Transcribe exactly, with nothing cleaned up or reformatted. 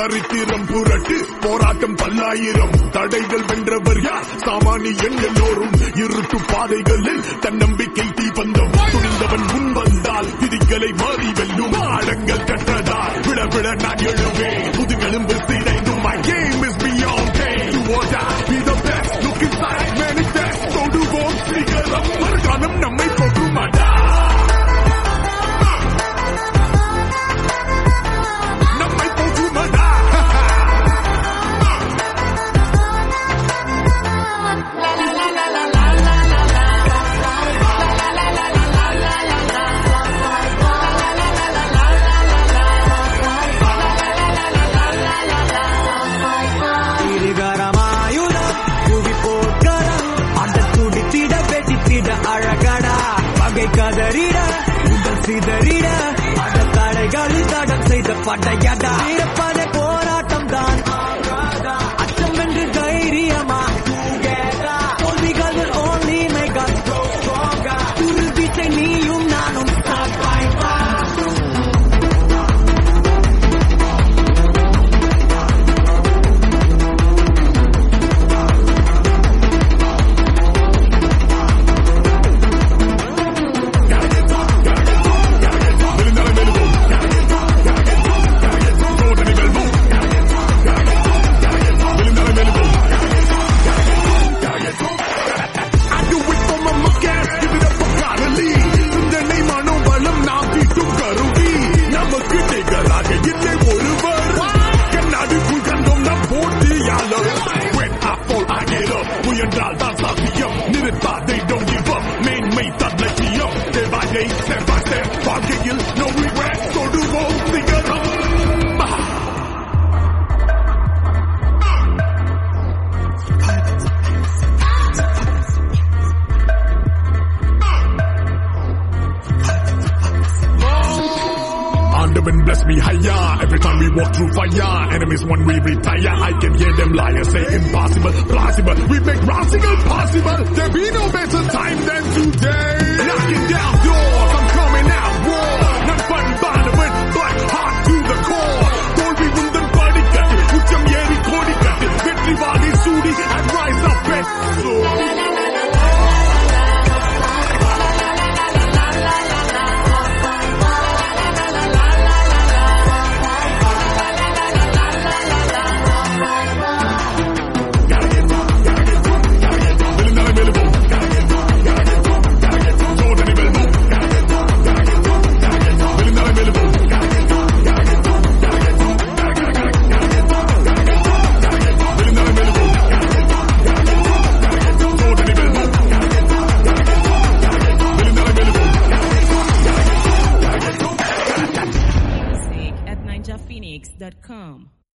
சரித்திரம் புரட்டு போராட்டம் பல்லாயிரம் தடைகள் வென்றவர் யார் சாமானியன் எல்லோரும் இருட்டு பாதைகளில் தன்னம்பிக்கை தீபந்தம் துணிந்தவன் முன் வந்தால் விதிகளை மாறி வெல்லும் ஆழங்கள் கற்றதால் விட விட நான் எழுவேன் முதுகெலும்பு சிதைந்தும் my game is beyond pain to or die be the best look inside manifest தொடுவோம் சிகரம் மறுகாலம் நம்மை போற்றுமாடா நம்மை போற்றுமாடா அழகடா பகை கதறிட உங்கள் சிதறிட அந்த தடைகளில் தடம் செய்த படையடா இருப்பத போராட்டம் தான் அச்சம் என்று தைரியமா தோல்விகள் only make us stronger உறுதிச்சை நீயும் நானும் முயன்றால் தான் சாத்தியம் நிறுத்தாதை don't give up மேன்மை தான் லட்சியம் step by day step by step வாழ்க்கையில் no regret தொடுவோம் சிகரம் Underman bless me higher every time we walk through fire enemies when we retire I can hear them liars say impossible plausible we make possible possible there be no better time than today knocking down